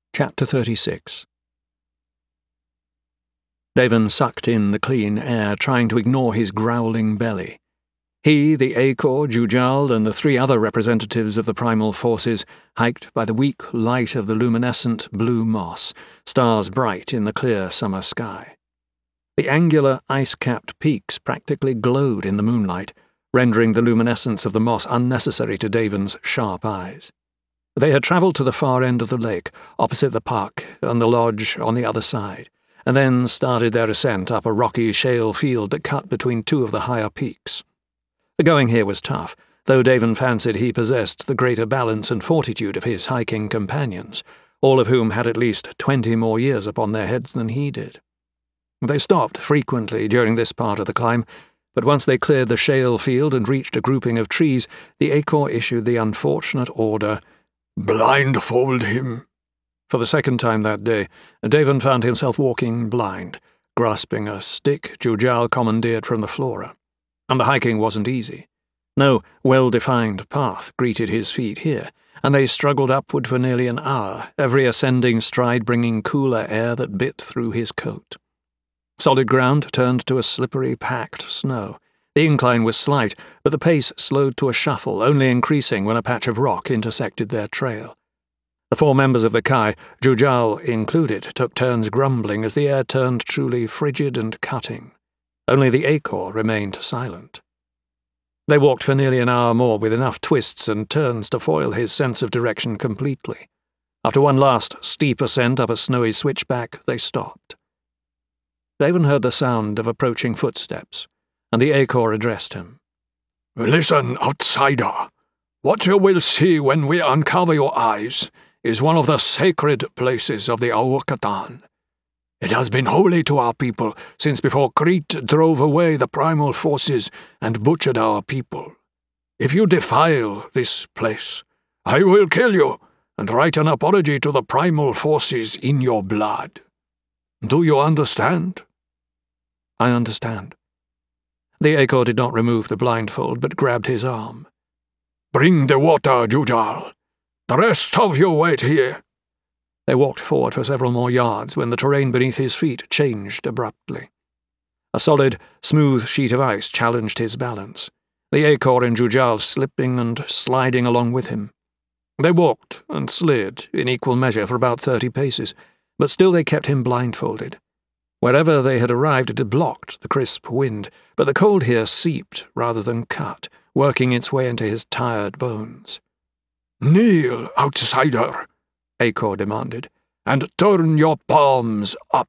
Chapter 36. Davin sucked in the clean air, trying to ignore his growling belly. He, the Acor, Jujal, and the three other representatives of the primal forces hiked by the weak light of the luminescent blue moss, stars bright in the clear summer sky. The angular, ice-capped peaks practically glowed in the moonlight, rendering the luminescence of the moss unnecessary to Davin's sharp eyes. They had travelled to the far end of the lake, opposite the park and the lodge on the other side, and then started their ascent up a rocky shale field that cut between two of the higher peaks. The going here was tough, though Davin fancied he possessed the greater balance and fortitude of his hiking companions, all of whom had at least 20 more years upon their heads than he did. They stopped frequently during this part of the climb, but once they cleared the shale field and reached a grouping of trees, the Acor issued the unfortunate order, "Blindfold him." For the second time that day, Davin found himself walking blind, grasping a stick Jujal commandeered from the flora. And the hiking wasn't easy. No well-defined path greeted his feet here, and they struggled upward for nearly an hour, every ascending stride bringing cooler air that bit through his coat. Solid ground turned to a slippery, packed snow. The incline was slight, but the pace slowed to a shuffle, only increasing when a patch of rock intersected their trail. The four members of the Kai, Jujal included, took turns grumbling as the air turned truly frigid and cutting. Only the Acor remained silent. They walked for nearly an hour more with enough twists and turns to foil his sense of direction completely. After one last steep ascent up a snowy switchback, they stopped. Davin heard the sound of approaching footsteps, and the Acor addressed him. "Listen, outsider. What you will see when we uncover your eyes is one of the sacred places of the Aucatan. It has been holy to our people since before Crete drove away the primal forces and butchered our people. If you defile this place, I will kill you and write an apology to the primal forces in your blood. Do you understand?" "I understand." The Acor did not remove the blindfold, but grabbed his arm. "Bring the water, Jujal. The rest of you wait here." They walked forward for several more yards when the terrain beneath his feet changed abruptly. A solid, smooth sheet of ice challenged his balance, the Acor and Jujal slipping and sliding along with him. They walked and slid in equal measure for about 30 paces, but still they kept him blindfolded. Wherever they had arrived it had blocked the crisp wind, but the cold here seeped rather than cut, working its way into his tired bones. "Kneel, outsider," Acor demanded, "and turn your palms up."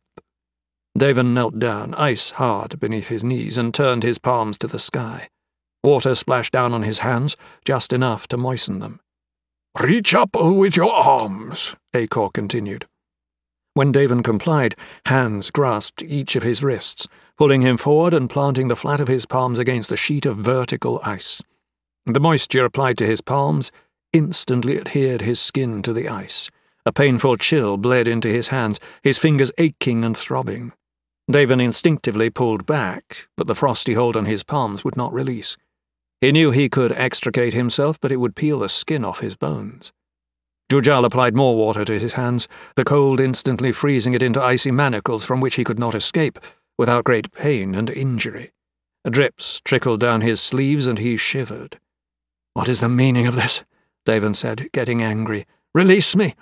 Davin knelt down, ice hard beneath his knees, and turned his palms to the sky. Water splashed down on his hands, just enough to moisten them. "Reach up with your arms," Acor continued. When Davin complied, hands grasped each of his wrists, pulling him forward and planting the flat of his palms against a sheet of vertical ice. The moisture applied to his palms instantly adhered his skin to the ice. A painful chill bled into his hands, his fingers aching and throbbing. Davin instinctively pulled back, but the frosty hold on his palms would not release. He knew he could extricate himself, but it would peel the skin off his bones. Jujal applied more water to his hands, the cold instantly freezing it into icy manacles from which he could not escape, without great pain and injury. Drips trickled down his sleeves, and he shivered. "What is the meaning of this?" Davin said, getting angry. "Release me!"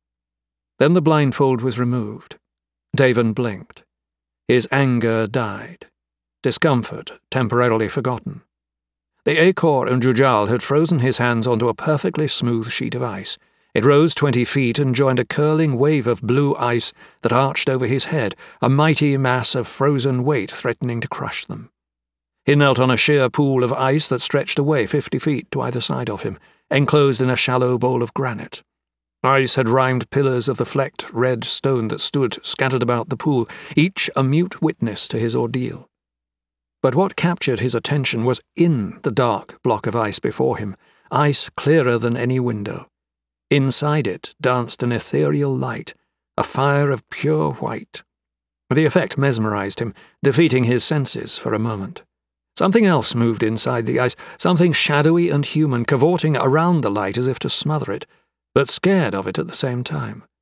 Then the blindfold was removed. Davin blinked. His anger died. Discomfort temporarily forgotten. The Acor and Jujal had frozen his hands onto a perfectly smooth sheet of ice. It rose 20 feet and joined a curling wave of blue ice that arched over his head, a mighty mass of frozen weight threatening to crush them. He knelt on a sheer pool of ice that stretched away 50 feet to either side of him, enclosed in a shallow bowl of granite. Ice had rimed pillars of the flecked red stone that stood scattered about the pool, each a mute witness to his ordeal. But what captured his attention was in the dark block of ice before him, ice clearer than any window. Inside it danced an ethereal light, a fire of pure white. The effect mesmerized him, defeating his senses for a moment. Something else moved inside the ice, something shadowy and human, cavorting around the light as if to smother it, but scared of it at the same time.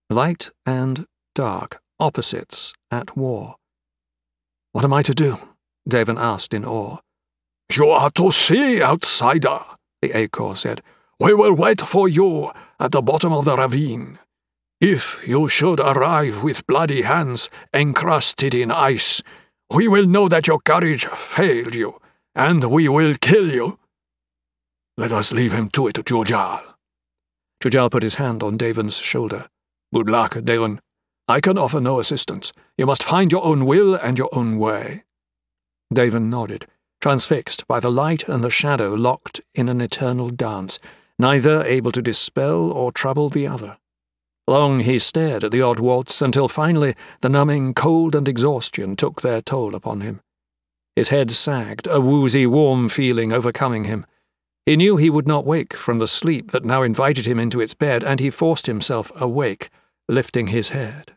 Light and dark, opposites at war. "What am I to do?" Davin asked in awe. "You are to see, outsider," the Acor said. "We will wait for you at the bottom of the ravine. If you should arrive with bloody hands encrusted in ice, we will know that your courage failed you, and we will kill you. Let us leave him to it, Jujal." Jujal put his hand on Davin's shoulder. "Good luck, Davin. I can offer no assistance. You must find your own will and your own way." Davin nodded, transfixed by the light and the shadow locked in an eternal dance, neither able to dispel or trouble the other. Long he stared at the odd waltz until finally the numbing cold and exhaustion took their toll upon him. His head sagged, a woozy, warm feeling overcoming him. He knew he would not wake from the sleep that now invited him into its bed, and he forced himself awake, lifting his head.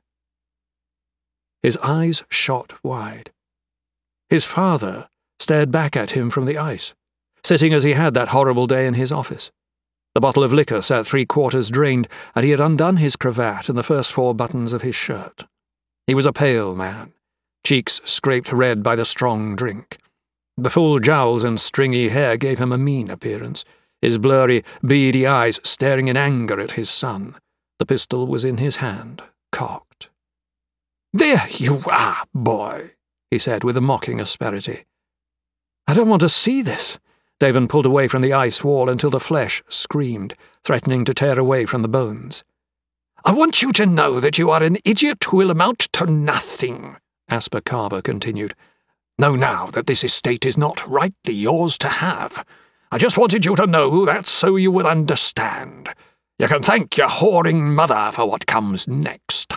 His eyes shot wide. His father stared back at him from the ice, sitting as he had that horrible day in his office. The bottle of liquor sat 3/4 drained, and he had undone his cravat and the first 4 buttons of his shirt. He was a pale man, cheeks scraped red by the strong drink. The full jowls and stringy hair gave him a mean appearance, his blurry, beady eyes staring in anger at his son. The pistol was in his hand, cocked. "There you are, boy," he said with a mocking asperity. "I don't want to see this." Davin pulled away from the ice wall until the flesh screamed, threatening to tear away from the bones. "I want you to know that you are an idiot who will amount to nothing," Asper Carver continued. "Know now that this estate is not rightly yours to have. I just wanted you to know that so you will understand. You can thank your whoring mother for what comes next."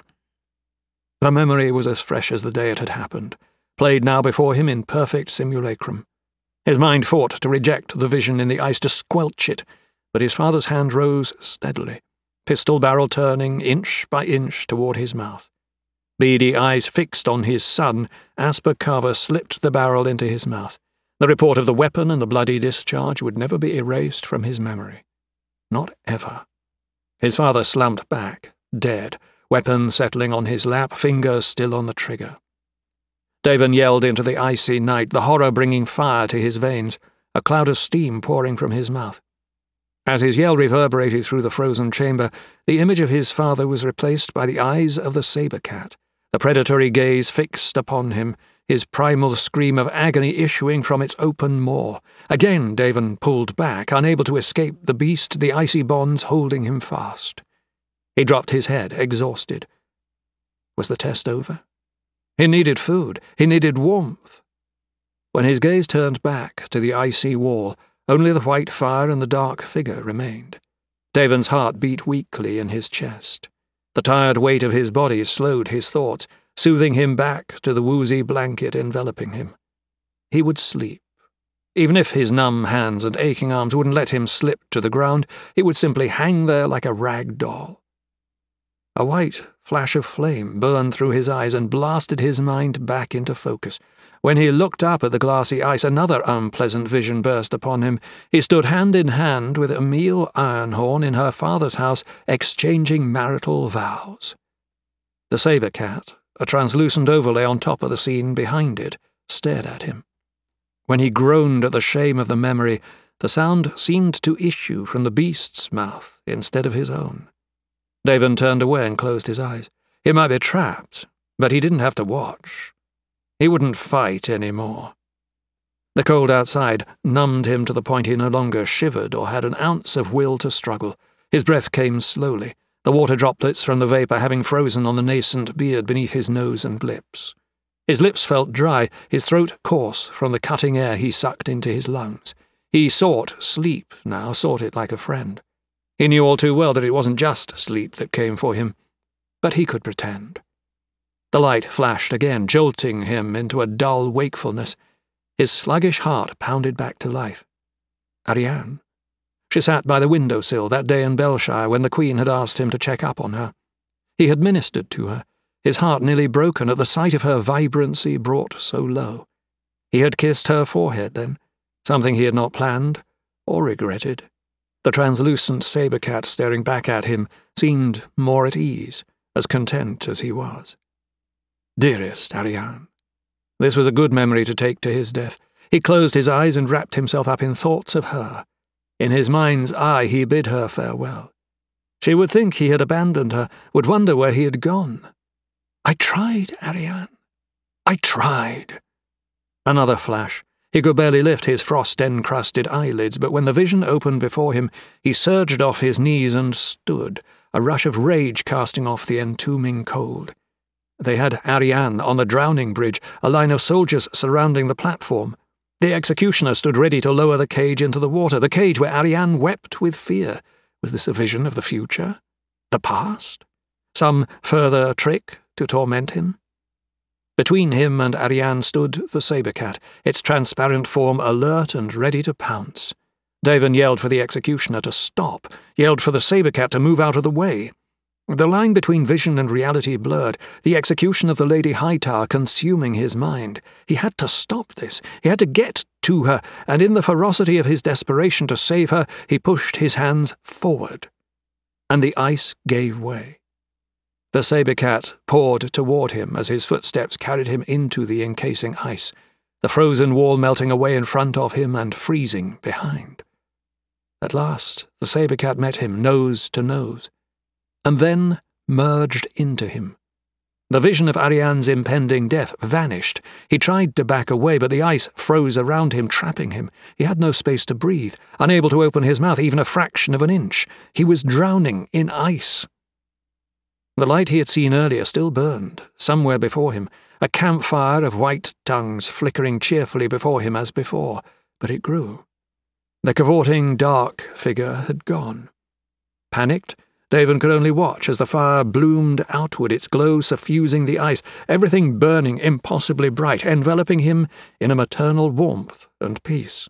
The memory was as fresh as the day it had happened, played now before him in perfect simulacrum. His mind fought to reject the vision in the ice, to squelch it, but his father's hand rose steadily, pistol barrel turning inch by inch toward his mouth. Beady eyes fixed on his son, Asper Carver slipped the barrel into his mouth. The report of the weapon and the bloody discharge would never be erased from his memory. Not ever. His father slumped back, dead, weapon settling on his lap, finger still on the trigger. Davin yelled into the icy night, the horror bringing fire to his veins, a cloud of steam pouring from his mouth. As his yell reverberated through the frozen chamber, the image of his father was replaced by the eyes of the saber cat, the predatory gaze fixed upon him, his primal scream of agony issuing from its open maw. Again Davin pulled back, unable to escape the beast, the icy bonds holding him fast. He dropped his head, exhausted. Was the test over? He needed food. He needed warmth. When his gaze turned back to the icy wall, only the white fire and the dark figure remained. Davin's heart beat weakly in his chest. The tired weight of his body slowed his thoughts, soothing him back to the woozy blanket enveloping him. He would sleep. Even if his numb hands and aching arms wouldn't let him slip to the ground, he would simply hang there like a rag doll. A white flash of flame burned through his eyes and blasted his mind back into focus. When he looked up at the glassy ice, another unpleasant vision burst upon him. He stood hand in hand with Emile Ironhorn in her father's house, exchanging marital vows. The saber cat, a translucent overlay on top of the scene behind it, stared at him. When he groaned at the shame of the memory, the sound seemed to issue from the beast's mouth instead of his own. Davin turned away and closed his eyes. He might be trapped, but he didn't have to watch. He wouldn't fight any more. The cold outside numbed him to the point he no longer shivered or had an ounce of will to struggle. His breath came slowly, the water droplets from the vapor having frozen on the nascent beard beneath his nose and lips. His lips felt dry, his throat coarse from the cutting air he sucked into his lungs. He sought sleep now, sought it like a friend. He knew all too well that it wasn't just sleep that came for him, but he could pretend. The light flashed again, jolting him into a dull wakefulness. His sluggish heart pounded back to life. Ariane. She sat by the windowsill that day in Belshire when the Queen had asked him to check up on her. He had ministered to her, his heart nearly broken at the sight of her vibrancy brought so low. He had kissed her forehead then, something he had not planned or regretted. The translucent saber cat staring back at him seemed more at ease, as content as he was. Dearest Ariane. This was a good memory to take to his death. He closed his eyes and wrapped himself up in thoughts of her. In his mind's eye he bid her farewell. She would think he had abandoned her, would wonder where he had gone. I tried, Ariane. I tried. Another flash. He could barely lift his frost-encrusted eyelids, but when the vision opened before him, he surged off his knees and stood, a rush of rage casting off the entombing cold. They had Ariane on the drowning bridge, a line of soldiers surrounding the platform. The executioner stood ready to lower the cage into the water, the cage where Ariane wept with fear. Was this a vision of the future? The past? Some further trick to torment him? Between him and Ariane stood the saber cat, its transparent form alert and ready to pounce. Davin yelled for the executioner to stop, yelled for the saber cat to move out of the way. The line between vision and reality blurred, the execution of the Lady Hightower consuming his mind. He had to stop this. He had to get to her, and in the ferocity of his desperation to save her, he pushed his hands forward. And the ice gave way. The saber cat poured toward him as his footsteps carried him into the encasing ice, the frozen wall melting away in front of him and freezing behind. At last the saber cat met him nose to nose, and then merged into him. The vision of Ariane's impending death vanished. He tried to back away, but the ice froze around him, trapping him. He had no space to breathe, unable to open his mouth even a fraction of an inch. He was drowning in ice. The light he had seen earlier still burned, somewhere before him, a campfire of white tongues flickering cheerfully before him as before, but it grew. The cavorting dark figure had gone. Panicked, Davin could only watch as the fire bloomed outward, its glow suffusing the ice, everything burning impossibly bright, enveloping him in a maternal warmth and peace.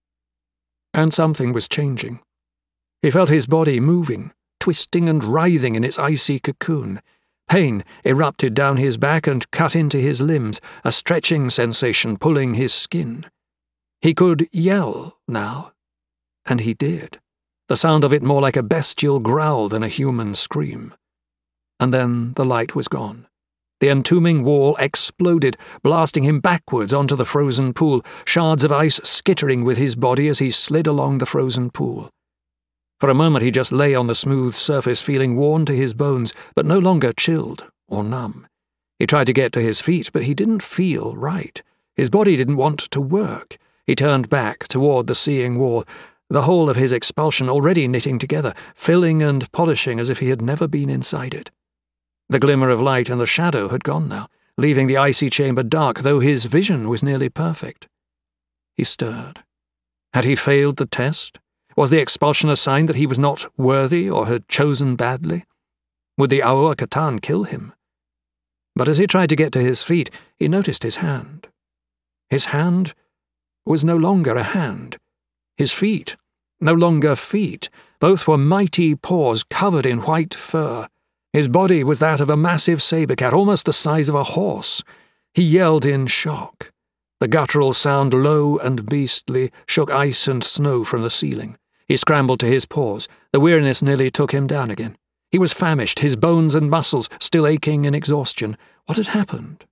And something was changing. He felt his body moving, twisting and writhing in its icy cocoon. Pain erupted down his back and cut into his limbs, a stretching sensation pulling his skin. He could yell now, and he did, the sound of it more like a bestial growl than a human scream. And then the light was gone. The entombing wall exploded, blasting him backwards onto the frozen pool, shards of ice skittering with his body as he slid along the frozen pool. For a moment he just lay on the smooth surface, feeling worn to his bones, but no longer chilled or numb. He tried to get to his feet, but he didn't feel right. His body didn't want to work. He turned back toward the seeing wall, the whole of his expulsion already knitting together, filling and polishing as if he had never been inside it. The glimmer of light and the shadow had gone now, leaving the icy chamber dark, though his vision was nearly perfect. He stirred. Had he failed the test? Was the expulsion a sign that he was not worthy or had chosen badly? Would the Auur Katan kill him? But as he tried to get to his feet, he noticed his hand. His hand was no longer a hand. His feet, no longer feet. Both were mighty paws covered in white fur. His body was that of a massive saber cat, almost the size of a horse. He yelled in shock. The guttural sound, low and beastly, shook ice and snow from the ceiling. He scrambled to his paws. The weariness nearly took him down again. He was famished, his bones and muscles still aching in exhaustion. What had happened?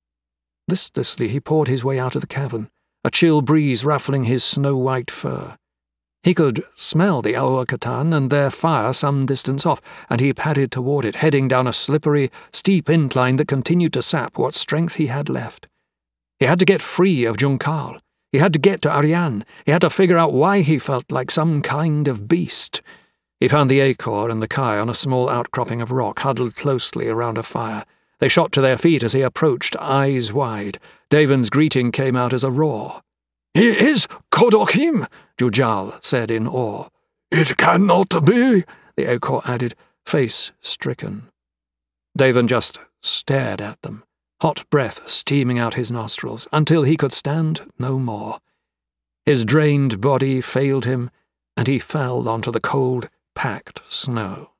Listlessly he poured his way out of the cavern, a chill breeze ruffling his snow-white fur. He could smell the Auur Katan and their fire some distance off, and he padded toward it, heading down a slippery, steep incline that continued to sap what strength he had left. He had to get free of Junkal. He had to get to Ariane. He had to figure out why he felt like some kind of beast. He found the Acor and the Kai on a small outcropping of rock, huddled closely around a fire. They shot to their feet as he approached, eyes wide. Davin's greeting came out as a roar. "He is Kodokim," Jujal said in awe. "It cannot be," the Acor added, face stricken. Davin just stared at them, hot breath steaming out his nostrils, until he could stand no more. His drained body failed him, and he fell onto the cold, packed snow.